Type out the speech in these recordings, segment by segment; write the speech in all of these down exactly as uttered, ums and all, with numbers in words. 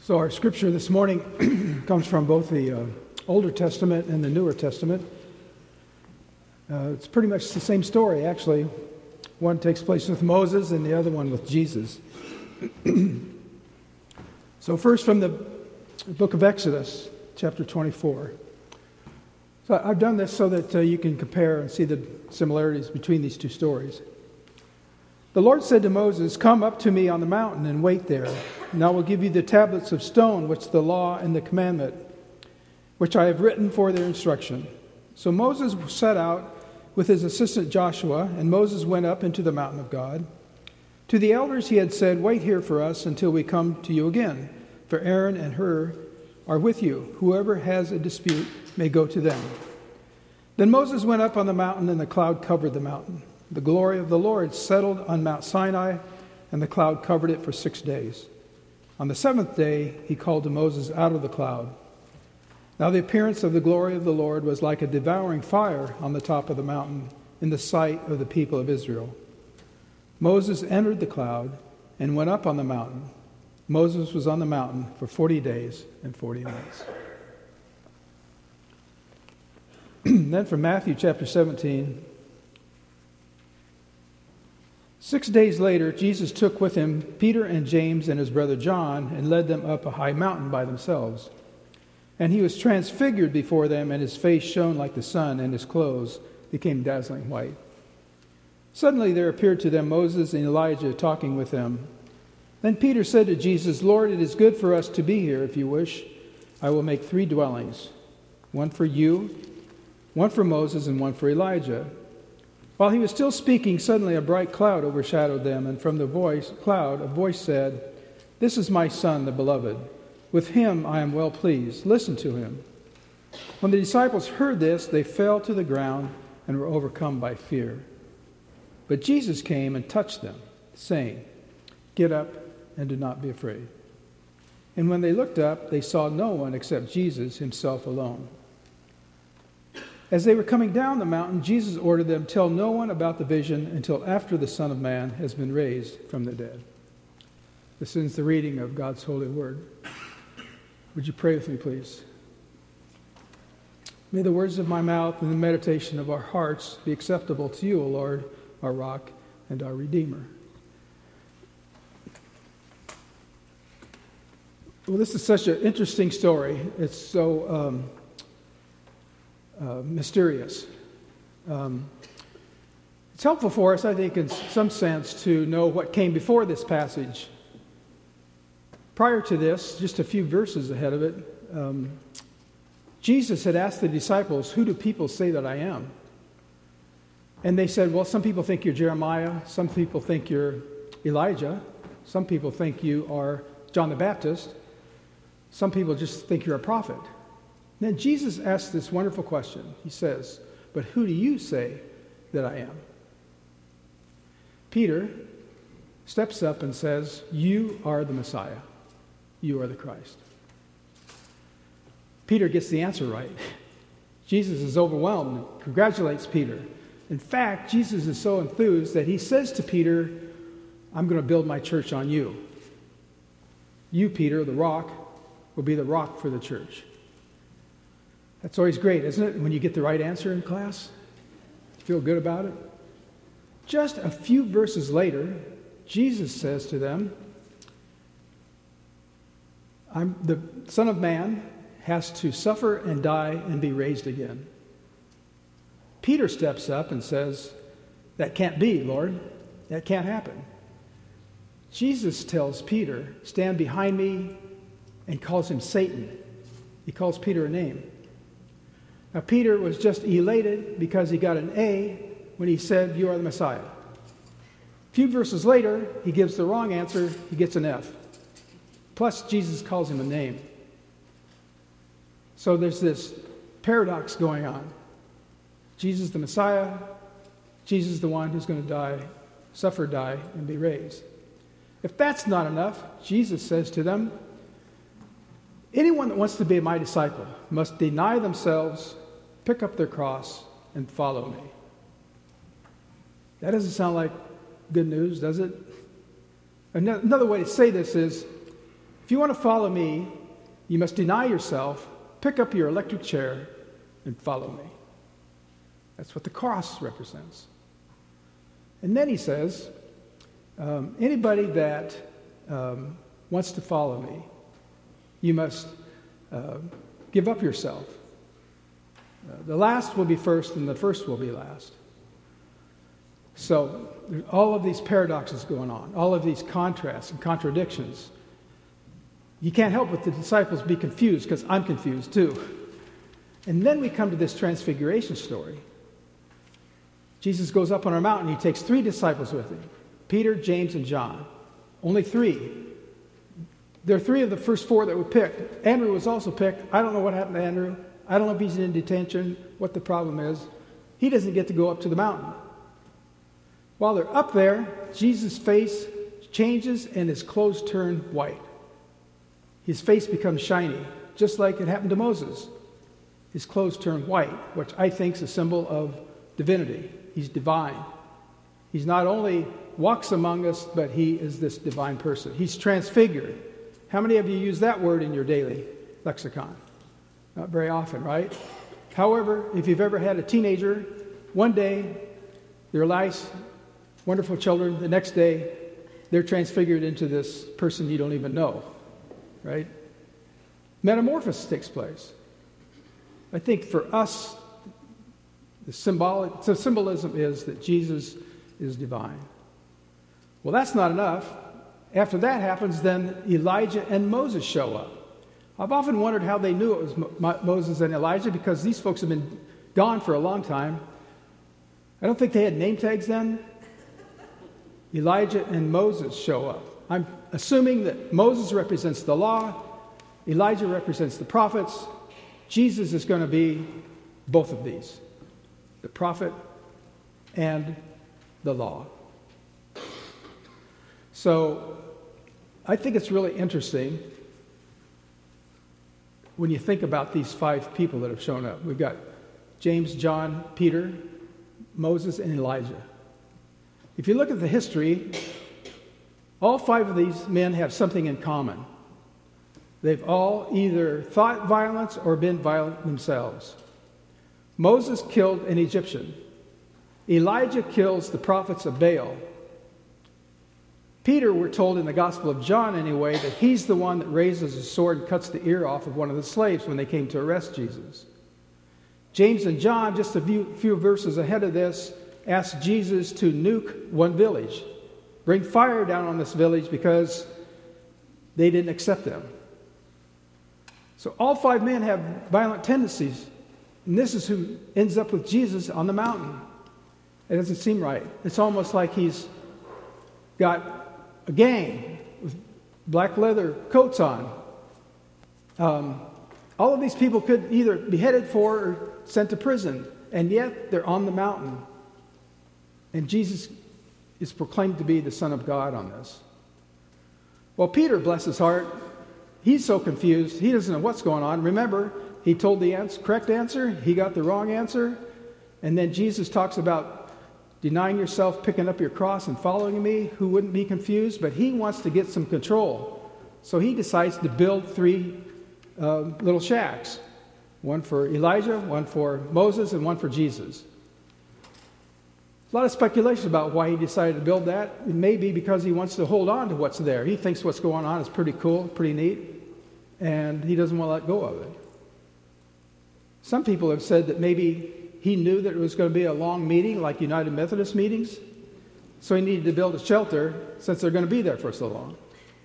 So our scripture this morning comes from both the uh, Older Testament and the Newer Testament. Uh, it's pretty much the same story, actually. One takes place with Moses and the other one with Jesus. So first from the book of Exodus, chapter twenty-four. So I've done this so that uh, you can compare and see the similarities between these two stories. The Lord said to Moses, "Come up to me on the mountain and wait there, and I will give you the tablets of stone which the law and the commandment, which I have written for their instruction." So Moses set out with his assistant Joshua, and Moses went up into the mountain of God. To the elders he had said, "Wait here for us until we come to you again, for Aaron and Hur are with you. Whoever has a dispute may go to them." Then Moses went up on the mountain, and the cloud covered the mountain. The glory of the Lord settled on Mount Sinai, and the cloud covered it for six days. On the seventh day, he called to Moses out of the cloud. Now the appearance of the glory of the Lord was like a devouring fire on the top of the mountain in the sight of the people of Israel. Moses entered the cloud and went up on the mountain. Moses was on the mountain for forty days and forty nights. Then from Matthew chapter seventeen. Six days later, Jesus took with him Peter and James and his brother John and led them up a high mountain by themselves. And he was transfigured before them, and his face shone like the sun, and his clothes became dazzling white. Suddenly there appeared to them Moses and Elijah talking with them. Then Peter said to Jesus, "Lord, it is good for us to be here. If you wish, I will make three dwellings, one for you, one for Moses, and one for Elijah." While he was still speaking, suddenly a bright cloud overshadowed them, and from the voice cloud a voice said, "This is my son, the beloved. With him I am well pleased. Listen to him." When the disciples heard this, they fell to the ground and were overcome by fear. But Jesus came and touched them, saying, "Get up and do not be afraid." And when they looked up, they saw no one except Jesus himself alone. As they were coming down the mountain, Jesus ordered them, "Tell no one about the vision until after the Son of Man has been raised from the dead." This ends the reading of God's holy word. Would you pray with me, please? May the words of my mouth and the meditation of our hearts be acceptable to you, O Lord, our rock and our Redeemer. Well, this is such an interesting story. It's so um, uh, mysterious. Um, it's helpful for us, I think, in some sense, to know what came before this passage. Prior to this, just a few verses ahead of it, um, Jesus had asked the disciples, "Who do people say that I am?" And they said, "Well, some people think you're Jeremiah. Some people think you're Elijah. Some people think you are John the Baptist. Some people just think you're a prophet." And then Jesus asks this wonderful question. He says, "But who do you say that I am?" Peter steps up and says, "You are the Messiah. You are the Christ." Peter gets the answer right. Jesus is overwhelmed and congratulates Peter. In fact, Jesus is so enthused that he says to Peter, "I'm going to build my church on you. You, Peter, the rock, will be the rock for the church." That's always great, isn't it? When you get the right answer in class, feel good about it. Just a few verses later, Jesus says to them, I'm, the Son of Man has to suffer and die and be raised again. Peter steps up and says, "That can't be, Lord. That can't happen." Jesus tells Peter, "Stand behind me," and calls him Satan. He calls Peter a name. Now, Peter was just elated because he got an A when he said, "You are the Messiah." A few verses later, he gives the wrong answer. He gets an F. Plus, Jesus calls him a name. So there's this paradox going on. Jesus the Messiah, Jesus the one who's going to die, suffer, die, and be raised. If that's not enough, Jesus says to them, "Anyone that wants to be my disciple must deny themselves, pick up their cross, and follow me." That doesn't sound like good news, does it? Another way to say this is, If you want to follow me, you must deny yourself, pick up your electric chair, and follow me. That's what the cross represents. And then he says, um, anybody that um, wants to follow me, you must uh, give up yourself. Uh, the last will be first, and the first will be last. So there's all of these paradoxes going on, all of these contrasts and contradictions. You can't help but the disciples be confused, because I'm confused too. And then we come to this transfiguration story. Jesus goes up on a mountain. He takes three disciples with him, Peter, James, and John. Only three. There are three of the first four that were picked. Andrew was also picked. I don't know what happened to Andrew. I don't know if he's in detention, what the problem is. He doesn't get to go up to the mountain. While they're up there, Jesus' face changes and his clothes turn white. His face becomes shiny, just like it happened to Moses. His clothes turn white, which I think is a symbol of divinity. He's divine. He's not only walks among us, but he is this divine person. He's transfigured. How many of you use that word in your daily lexicon? Not very often, right? However, if you've ever had a teenager, one day they're nice, wonderful children. The next day, they're transfigured into this person you don't even know, right? Metamorphosis takes place. I think for us, the symbolic, the symbolism is that Jesus is divine. Well, that's not enough. After that happens, then Elijah and Moses show up. I've often wondered how they knew it was Mo- Moses and Elijah, because these folks have been gone for a long time. I don't think they had name tags then. Elijah and Moses show up. I'm assuming that Moses represents the law, Elijah represents the prophets. Jesus is going to be both of these, the prophet and the law. So I think it's really interesting when you think about these five people that have shown up. We've got James, John, Peter, Moses, and Elijah. If you look at the history, all five of these men have something in common. They've all either thought violence or been violent themselves. Moses killed an Egyptian. Elijah kills the prophets of Baal. Peter, we're told in the Gospel of John anyway, that he's the one that raises his sword and cuts the ear off of one of the slaves when they came to arrest Jesus. James and John, just a few, few verses ahead of this, asked Jesus to nuke one village, bring fire down on this village because they didn't accept them. So all five men have violent tendencies, and this is who ends up with Jesus on the mountain. It doesn't seem right. It's almost like he's got a gang with black leather coats on. Um, all of these people could either be headed for or sent to prison, and yet they're on the mountain. And Jesus is proclaimed to be the Son of God on this. Well, Peter, bless his heart, he's so confused. He doesn't know what's going on. Remember, he told the answer, correct answer. He got the wrong answer. And then Jesus talks about denying yourself, picking up your cross, and following me. Who wouldn't be confused? But he wants to get some control. So he decides to build three uh, little shacks. One for Elijah, one for Moses, and one for Jesus. A lot of speculation about why he decided to build that. It may be because he wants to hold on to what's there. He thinks what's going on is pretty cool, pretty neat, and he doesn't want to let go of it. Some people have said that maybe he knew that it was going to be a long meeting, like United Methodist meetings, so he needed to build a shelter since they're going to be there for so long.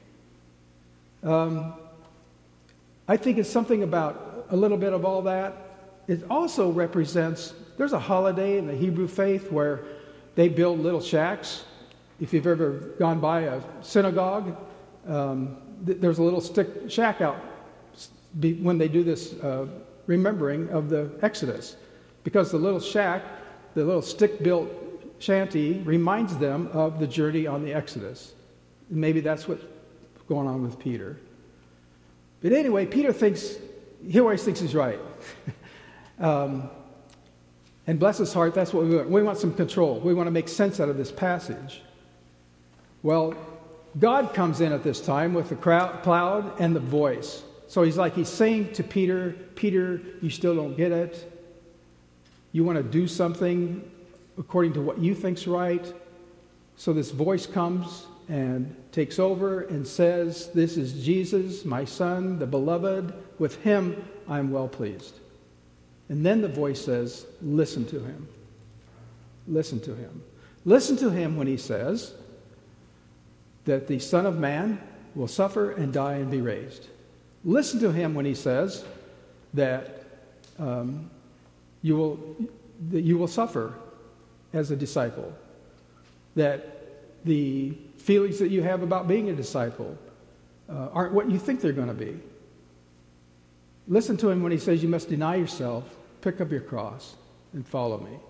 Um, I think it's something about a little bit of all that. It also represents, there's a holiday in the Hebrew faith where they build little shacks. If you've ever gone by a synagogue, um, th- there's a little stick shack out be- when they do this uh, remembering of the Exodus. Because the little shack, the little stick-built shanty, reminds them of the journey on the Exodus. Maybe that's what's going on with Peter. But anyway, Peter thinks, he always thinks he's right. um, and bless his heart, that's what we want. We want some control. We want to make sense out of this passage. Well, God comes in at this time with the crowd, cloud and the voice. So he's like, he's saying to Peter, Peter, you still don't get it. You want to do something according to what you think's right. So this voice comes and takes over and says, this is Jesus, my son, the beloved. With him, I am well pleased. And then the voice says, listen to him. Listen to him. Listen to him when he says that the Son of Man will suffer and die and be raised. Listen to him when he says that um, you will that you will suffer as a disciple. That the feelings that you have about being a disciple uh, aren't what you think they're going to be. Listen to him when he says you must deny yourself, pick up your cross, and follow me.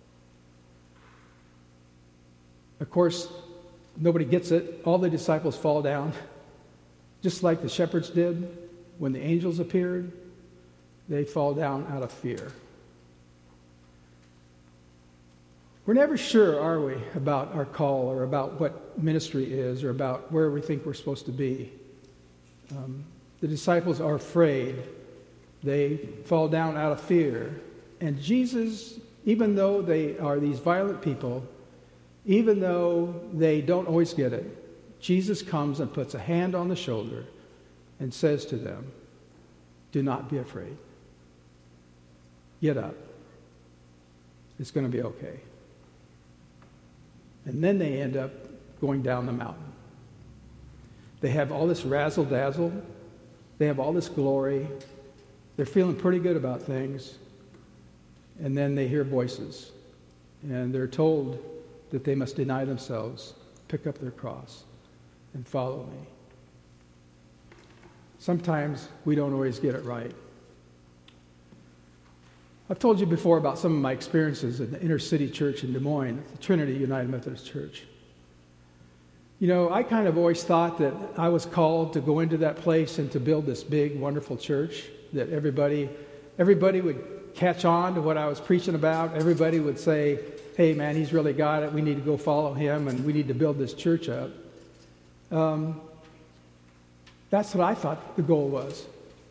Of course, nobody gets it. All the disciples fall down, just like the shepherds did when the angels appeared. They fall down out of fear. We're never sure, are we, about our call or about what ministry is or about where we think we're supposed to be. Um, the disciples are afraid. They fall down out of fear. And Jesus, even though they are these violent people, even though they don't always get it, Jesus comes and puts a hand on the shoulder and says to them, do not be afraid. Get up. It's going to be okay. And then they end up going down the mountain. They have all this razzle-dazzle. They have all this glory. They're feeling pretty good about things. And then they hear voices. And they're told that they must deny themselves, pick up their cross, and follow me. Sometimes we don't always get it right. I've told you before about some of my experiences in the inner city church in Des Moines, the Trinity United Methodist Church. You know, I kind of always thought that I was called to go into that place and to build this big, wonderful church, that everybody, everybody would catch on to what I was preaching about. Everybody would say, hey, man, he's really got it. We need to go follow him, and we need to build this church up. Um, that's what I thought the goal was.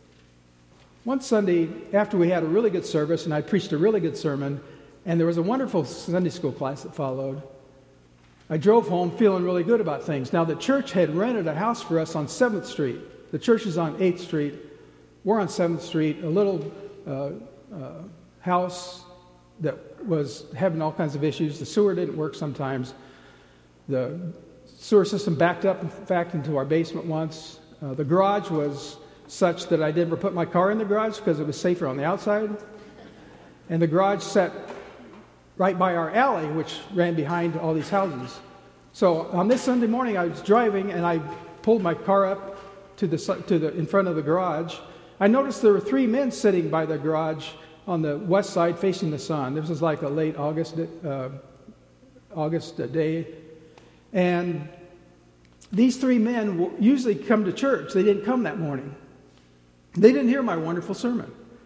One Sunday, after we had a really good service, and I preached a really good sermon, and there was a wonderful Sunday school class that followed, I drove home feeling really good about things. Now, the church had rented a house for us on seventh Street. The church is on eighth Street. We're on seventh Street, a little uh, uh, house that was having all kinds of issues. The sewer didn't work sometimes. The sewer system backed up, in fact, into our basement once. Uh, the garage was such that I never put my car in the garage because it was safer on the outside. And the garage sat right by our alley, which ran behind all these houses. So on this Sunday morning, I was driving, and I pulled my car up to the to the in front of the garage. I noticed there were three men sitting by the garage on the west side facing the sun. This was like a late August uh, August day. And these three men usually come to church. They didn't come that morning. They didn't hear my wonderful sermon.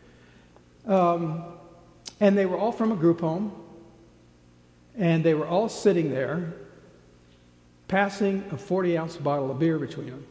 Um, and they were all from a group home. And they were all sitting there, passing a forty-ounce bottle of beer between them.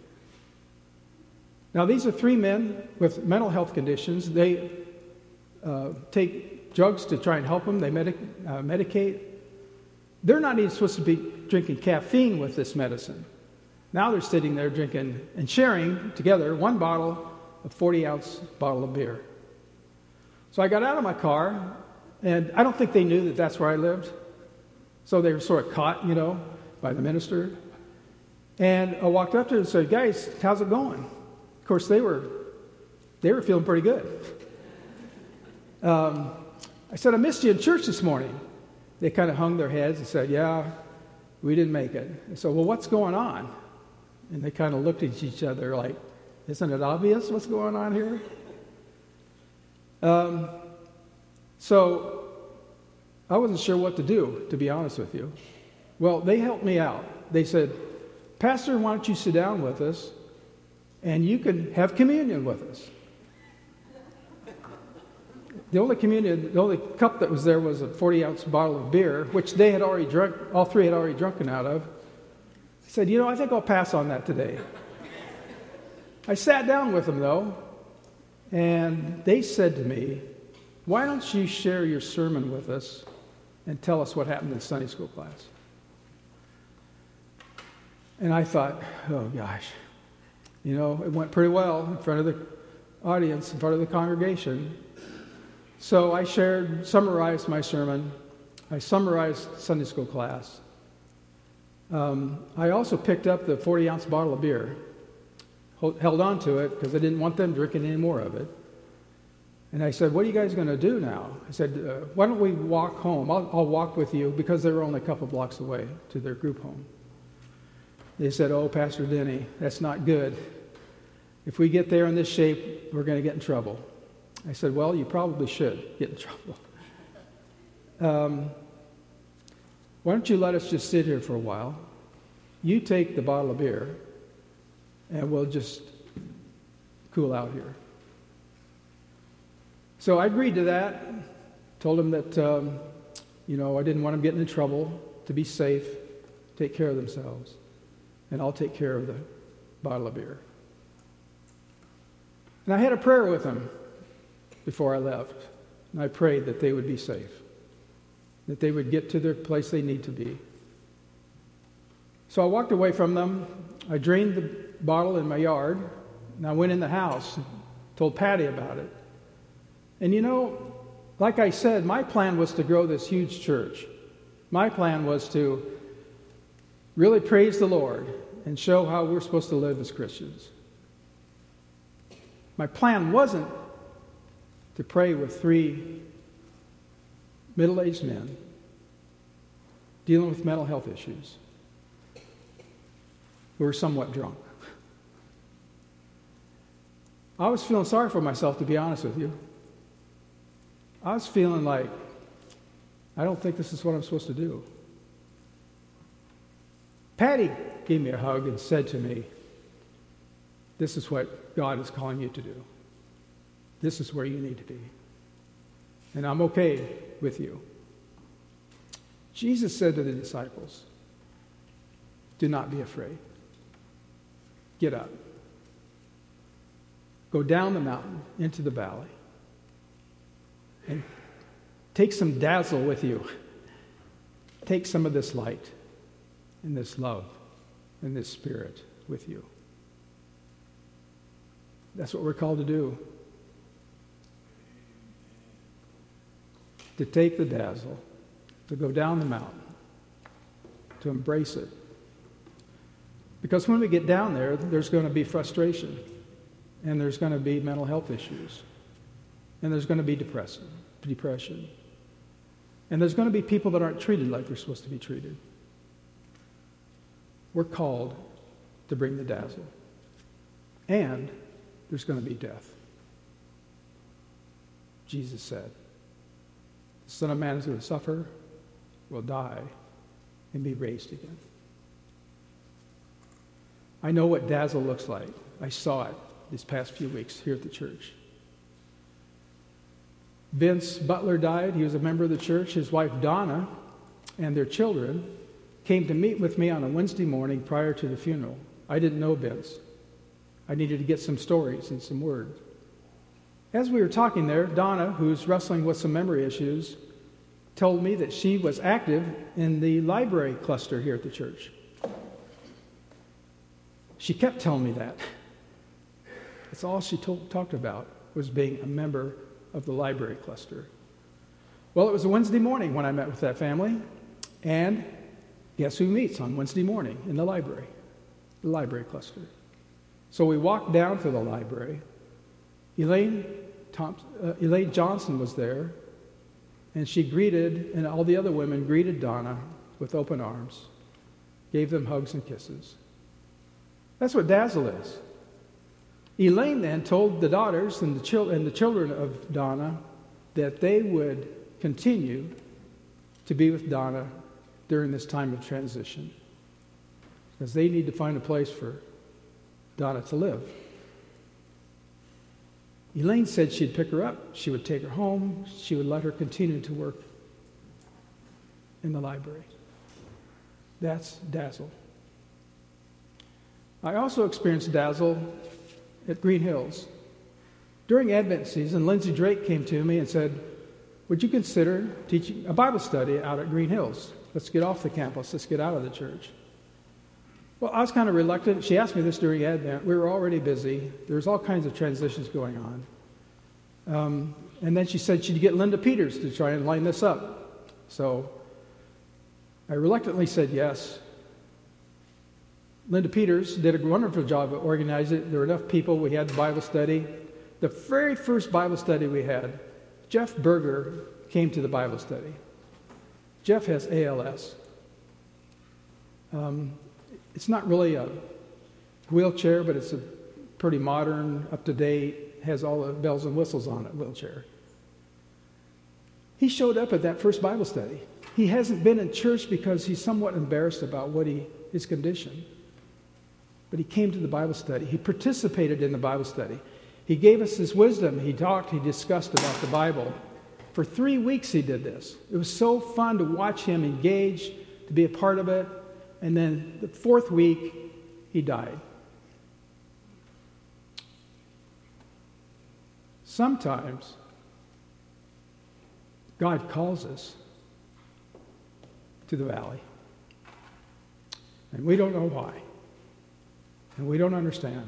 Now, these are three men with mental health conditions. They uh, take drugs to try and help them. They medic- uh, medicate. They're not even supposed to be drinking caffeine with this medicine. Now they're sitting there drinking and sharing together one bottle, a forty-ounce bottle of beer. So I got out of my car, and I don't think they knew that that's where I lived. So they were sort of caught, you know, by the minister. And I walked up to them and said, guys, how's it going? Of course, they were they were feeling pretty good. Um, I said, I missed you in church this morning. They kind of hung their heads and said, yeah, we didn't make it. I said, well, what's going on? And they kind of looked at each other like, isn't it obvious what's going on here? Um, so I wasn't sure what to do, to be honest with you. Well, they helped me out. They said, Pastor, why don't you sit down with us and you can have communion with us. The only communion, the only cup that was there was a forty-ounce bottle of beer, which they had already drunk, all three had already drunken out of. I said, you know, I think I'll pass on that today. I sat down with them, though, and they said to me, why don't you share your sermon with us and tell us what happened in Sunday school class? And I thought, oh, gosh, you know, it went pretty well in front of the audience, in front of the congregation. So I shared, summarized my sermon. I summarized Sunday school class. Um, I also picked up the forty-ounce bottle of beer, hold, held on to it because I didn't want them drinking any more of it. And I said, what are you guys going to do now? I said, uh, why don't we walk home? I'll, I'll walk with you, because they were only a couple blocks away to their group home. They said, oh, Pastor Denny, that's not good. If we get there in this shape, we're going to get in trouble. I said, well, you probably should get in trouble. Um, why don't you let us just sit here for a while? You take the bottle of beer, and we'll just cool out here. So I agreed to that, told them that, um, you know, I didn't want them getting in trouble, to be safe, take care of themselves, and I'll take care of the bottle of beer. And I had a prayer with them before I left, and I prayed that they would be safe, that they would get to their place they need to be. So I walked away from them. I drained the bottle in my yard, and I went in the house and told Patty about it. And you know, like I said, my plan was to grow this huge church. My plan was to really praise the Lord and show how we're supposed to live as Christians. My plan wasn't to pray with three middle-aged men dealing with mental health issues who were somewhat drunk. I was feeling sorry for myself, to be honest with you. I was feeling like, I don't think this is what I'm supposed to do. Patty gave me a hug and said to me, this is what God is calling you to do. This is where you need to be. And I'm okay with you. Jesus said to the disciples, do not be afraid. Get up. Go down the mountain into the valley. And take some dazzle with you. Take some of this light and this love and this spirit with you. That's what we're called to do. To take the dazzle, to go down the mountain, to embrace it. Because when we get down there, there's going to be frustration, and there's going to be mental health issues, and there's going to be depression, depression. And there's going to be people that aren't treated like they're supposed to be treated. We're called to bring the dazzle. And there's going to be death. Jesus said, the Son of Man is going to suffer, will die, and be raised again. I know what dazzle looks like. I saw it these past few weeks here at the church. Vince Butler died. He was a member of the church. His wife, Donna, and their children came to meet with me on a Wednesday morning prior to the funeral. I didn't know Vince. I needed to get some stories and some words. As we were talking there, Donna, who's wrestling with some memory issues, told me that she was active in the library cluster here at the church. She kept telling me that. That's all she told, talked about, was being a member of the library cluster. Well, it was a Wednesday morning when I met with that family, and guess who meets on Wednesday morning in the library? The library cluster. So we walked down to the library. Elaine, Thompson, uh, Elaine Johnson was there, and she greeted, and all the other women greeted Donna with open arms, gave them hugs and kisses. That's what dazzle is. Elaine then told the daughters and the, chil- and the children of Donna that they would continue to be with Donna during this time of transition, because they need to find a place for Donna to live. Elaine said she'd pick her up, she would take her home, she would let her continue to work in the library. That's dazzle. I also experienced dazzle at Green Hills. During Advent season, Lindsay Drake came to me and said, would you consider teaching a Bible study out at Green Hills? Let's get off the campus. Let's get out of the church. Well, I was kind of reluctant. She asked me this during Advent. We were already busy. There was all kinds of transitions going on. Um, and then she said she'd get Linda Peters to try and line this up. So I reluctantly said yes. Linda Peters did a wonderful job of organizing it. There were enough people. We had the Bible study. The very first Bible study we had, Jeff Berger came to the Bible study. Jeff has A L S. Um, it's not really a wheelchair, but it's a pretty modern, up-to-date, has all the bells and whistles on it wheelchair. He showed up at that first Bible study. He hasn't been in church because he's somewhat embarrassed about what he his condition. But he came to the Bible study. He participated in the Bible study. He gave us his wisdom. He talked, he discussed about the Bible. For three weeks he did this. It was so fun to watch him engage, to be a part of it. And then the fourth week, he died. Sometimes God calls us to the valley. And we don't know why. And we don't understand.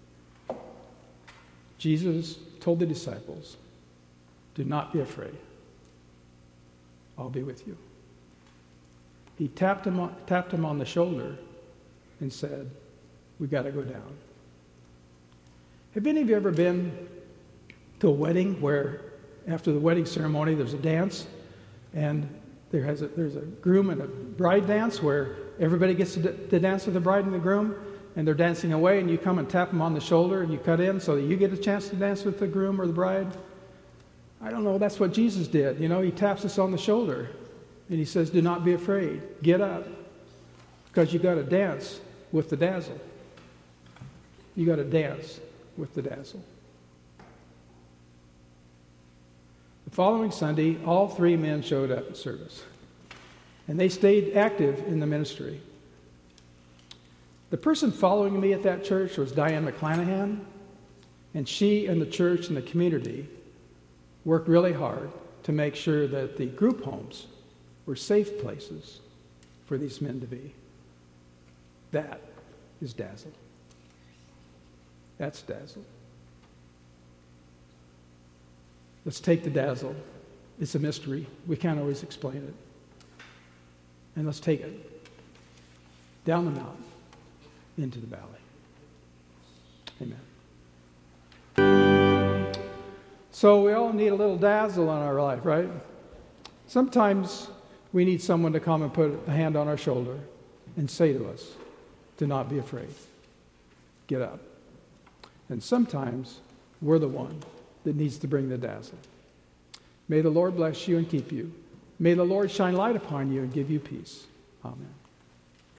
Jesus told the disciples, do not be afraid. I'll be with you. He tapped him on, tapped him on the shoulder and said, we've got to go down. Have any of you ever been to a wedding where after the wedding ceremony there's a dance and there has a, there's a groom and a bride dance where everybody gets to, d- to dance with the bride and the groom and they're dancing away and you come and tap them on the shoulder and you cut in so that you get a chance to dance with the groom or the bride? I don't know, that's what Jesus did. You know, he taps us on the shoulder and he says, do not be afraid. Get up because you got to dance with the dazzle. You got to dance with the dazzle. The following Sunday, all three men showed up at service. And they stayed active in the ministry. The person following me at that church was Diane McClanahan. And she and the church and the community worked really hard to make sure that the group homes were safe places for these men to be. That is dazzle. That's dazzle. Let's take the dazzle. It's a mystery. We can't always explain it. And let's take it down the mountain into the valley. Amen. So we all need a little dazzle in our life, right? Sometimes we need someone to come and put a hand on our shoulder and say to us, do not be afraid. Get up. And sometimes we're the one that needs to bring the dazzle. May the Lord bless you and keep you. May the Lord shine light upon you and give you peace. Amen.